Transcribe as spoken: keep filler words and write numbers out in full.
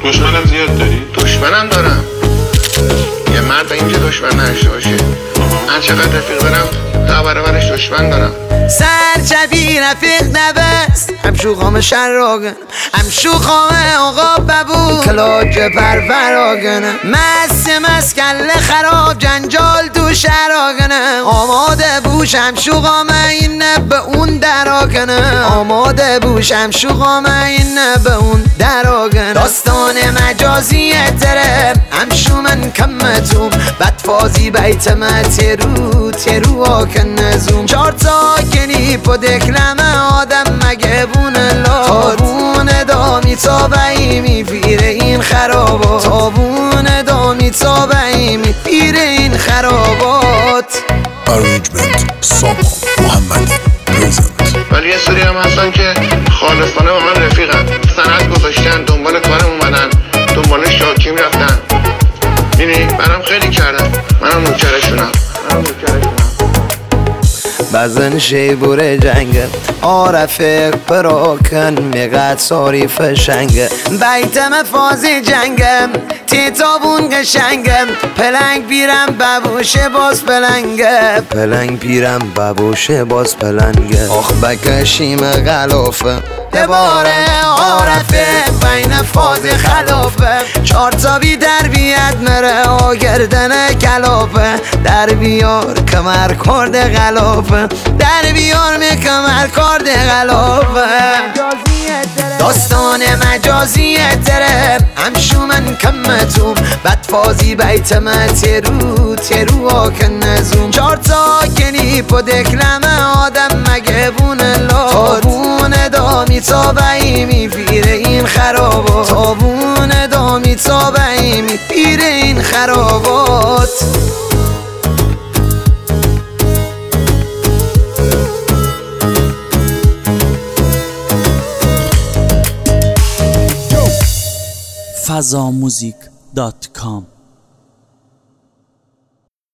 دشمنم زیاد داری؟ دشمنم دارم. یه مرد اینجا دشمن نشته باشه. من چقدر رفیق دارم تا برابرش دشمن دارم. سرچوی رفیق نبست هم شوخام شراغن هم شوخام آقا ببو کلاج پرفراغن مست مست کل خراب جنجال تو شراغن آماده بوشم شوخام این به اون دراغن آماده بوشم شوخام این به اون دراغن داستان مجازی تره هم شومن کمتوم بدفازی بیت ما ترو ترو آکن نزوم چار تا کنی پا دکلمه آدم مگه بونه لا تابون دامی تا بایی میفیره این خرابات تابون دامی تا بایی میفیره این خرابات. Arrangement سامان محمدی پرزنت. ولی یه سری هم هستن که خالصانه با من رفیقن، سند گذاشتن، دنبال کارم اومدن، دنبال شاکیم رفتن. می‌بینی منم خیلی کردم، منم نوکرشونم منم نوکرشونم بزن شیبور جنگه آرفق پراکن میقد ساری فشنگه بیتم فازی جنگم تیتابون قشنگم پلنگ بیرم ببوشه باز پلنگه پلنگ بیرم ببوشه باز پلنگه آخ بکشیم غلافه دباره عارفه بین فاز خلافه چار تا بی در بیاد مره آگردن کلافه در بیار کمر کرده غلافه در بیار می کمر کرده غلافه داستان مجازی تره هم شومن کمتوم بدفازی بیت ما ترو ترو آکن نزوم چار تا کنی پا دکلمه آدم مگه بونه لا تابون دامی تا بایی میفیره این خرابات تابون دامی تا بایی میفیره این خرابات. فضا موزیک دات کام